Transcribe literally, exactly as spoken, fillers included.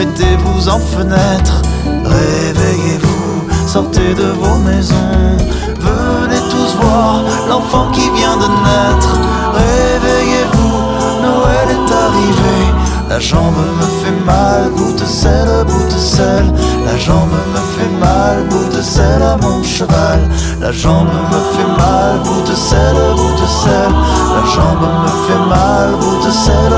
mettez-vous en fenêtre, réveillez-vous, sortez de vos maisons, venez tous voir l'enfant qui vient de naître. Réveillez-vous, Noël est arrivé. La jambe me fait mal, bout de sel, bout de sel. La jambe me fait mal, bout de sel à mon cheval. La jambe me fait mal, bout de sel, bout de sel. La jambe me fait mal, bout de sel